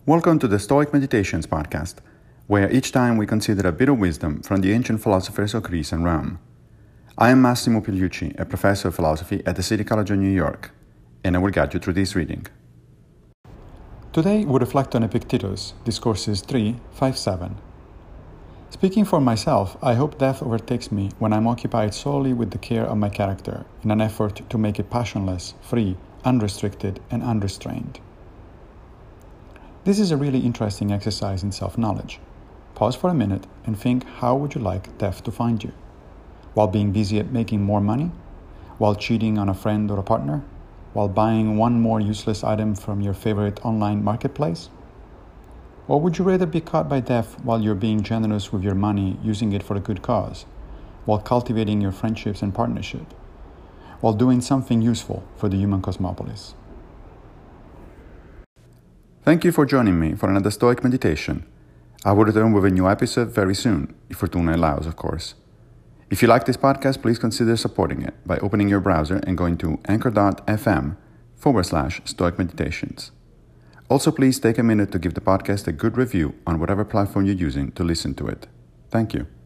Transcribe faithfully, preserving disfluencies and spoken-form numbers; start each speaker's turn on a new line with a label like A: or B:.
A: Welcome to the Stoic Meditations podcast, where each time we consider a bit of wisdom from the ancient philosophers of Greece and Rome. I am Massimo Pigliucci, a professor of philosophy at the City College of New York, and I will guide you through this reading. Today we reflect on Epictetus, Discourses three, five, seven. Speaking for myself, I hope death overtakes me when I am occupied solely with the care of my character in an effort to make it passionless, free, unrestricted, and unrestrained. This is a really interesting exercise in self-knowledge. Pause for a minute and think, how would you like death to find you? While being busy at making more money? While cheating on a friend or a partner? While buying one more useless item from your favorite online marketplace? Or would you rather be caught by death while you're being generous with your money, using it for a good cause? While cultivating your friendships and partnership? While doing something useful for the human cosmopolis? Thank you for joining me for another Stoic meditation. I will return with a new episode very soon, if Fortuna allows, of course. If you like this podcast, please consider supporting it by opening your browser and going to anchor.fm forward slash Stoic Meditations. Also, please take a minute to give the podcast a good review on whatever platform you're using to listen to it. Thank you.